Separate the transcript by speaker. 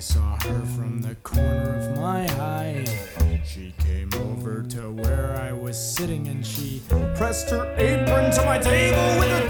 Speaker 1: saw her from the corner of my eye. She came over to where I was sitting and she pressed her apron to my table with her